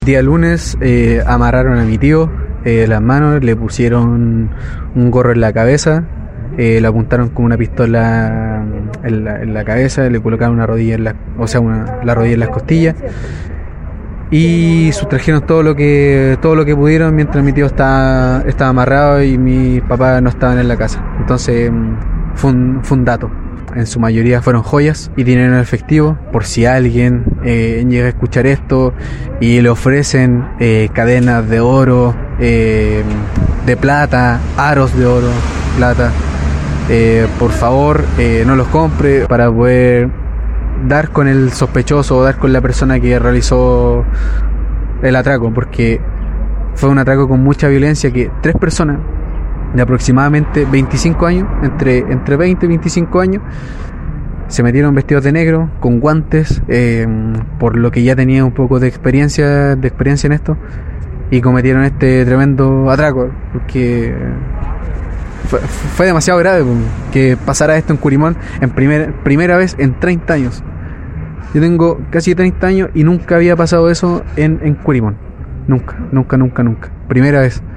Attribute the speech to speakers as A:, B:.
A: día lunes amarraron a mi tío las manos, le pusieron un gorro en la cabeza, le apuntaron con una pistola en la cabeza, le colocaron una rodilla la rodilla en las costillas y sustrajeron todo lo que pudieron mientras mi tío estaba amarrado y mis papás no estaban en la casa. Entonces fue un dato. En su mayoría fueron joyas y dinero en efectivo, por si alguien llega a escuchar esto y le ofrecen cadenas de oro, de plata, aros de oro, plata. Por favor, no los compre para poder dar con el sospechoso o dar con la persona que realizó el atraco, porque fue un atraco con mucha violencia que 3 personas de aproximadamente 25 años, entre 20 y 25 años, se metieron vestidos de negro, con guantes, por lo que ya tenía un poco de experiencia en esto, y cometieron este tremendo atraco, porque fue demasiado grave que pasara esto en Curimón en primera vez en 30 años. Yo tengo casi 30 años y nunca había pasado eso en Curimón. Nunca. Primera vez.